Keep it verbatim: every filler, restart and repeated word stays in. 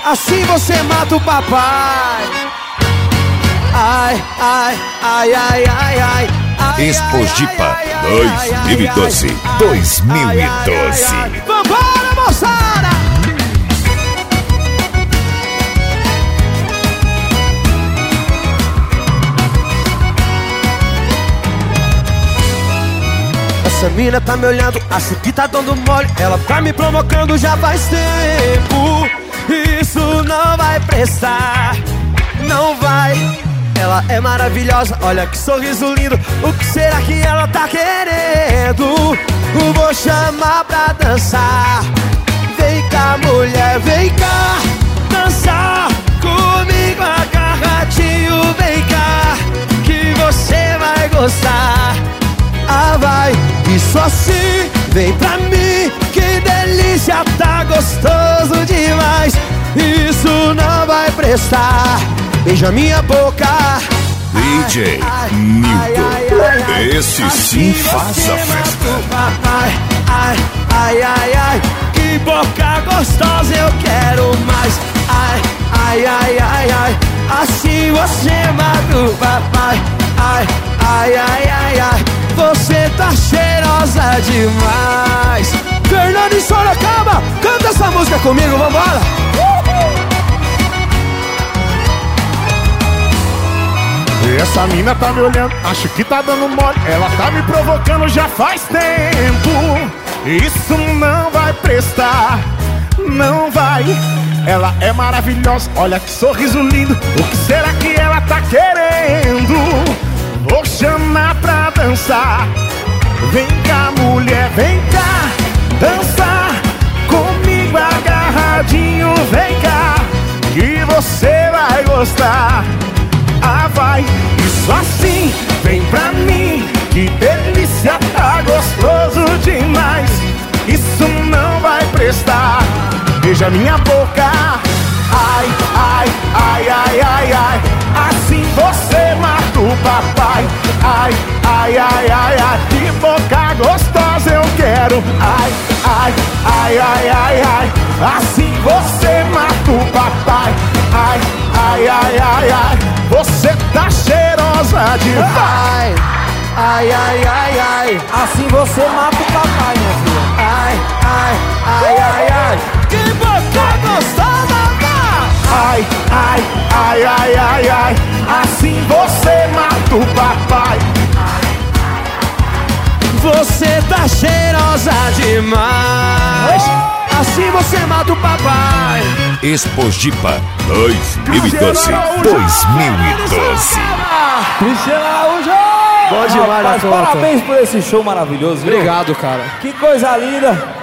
assim você mata o papai. Ai, ai, ai, ai, ai, ai. Exposipa dois mil e doze. dois mil e doze. Vambora, moçada! Essa mina tá me olhando, acho que tá dando mole. Ela tá me provocando já faz tempo. Isso não vai prestar, não vai. Ela é maravilhosa, olha que sorriso lindo. O que será que ela tá querendo? Vou chamar pra dançar. Vem cá, mulher, vem cá dançar comigo agarradinho. Vem cá, que você vai gostar. Ah, vai, isso assim, vem pra mim. Que delícia, tá gostoso demais. Isso não vai prestar. Beija minha boca. D J Nildo, esse sim faz a festa. Ai, ai, ai, ai, ai, que boca gostosa, eu quero mais. Ai, ai, ai, ai, ai, assim você mata o papai. Ai, ai, ai, ai, ai, você tá cheirosa demais. Fernando e Sorocaba, canta essa música comigo, vambora. Essa mina tá me olhando, acho que tá dando mole. Ela tá me provocando já faz tempo. Isso não vai prestar, não vai. Ela é maravilhosa, olha que sorriso lindo. O que será que ela tá querendo? Vou chamar pra dançar. Vem cá, mulher, vem cá dançar comigo agarradinho. Vem cá, que você vai gostar. Ah, vai, isso assim, vem pra mim. Que delícia, tá gostoso demais. Isso não vai prestar. Beija minha boca. Ai, ai, ai, ai, ai, ai, assim você mata o papai. Ai, ai, ai, ai, ai, que boca gostosa eu quero. Ai, ai, ai, ai, ai, ai, assim você mata o papai. Ai, ai, ai, ai, ai, você tá cheirosa demais. Ai, ai, ai, ai, assim você mata o papai, minha filha. ai, ai, ai, ai, ai, que boca gostosa. Ai, ai, ai, ai, ai, ai, assim você mata o papai. Você tá cheirosa demais. Assim você mata o papai. Exposipa dois mil e doze. dois mil e doze. Cristiano Araújo! Bom demais, Rapaz, Jota. parabéns por esse show maravilhoso, viu? Obrigado, cara. Que coisa linda.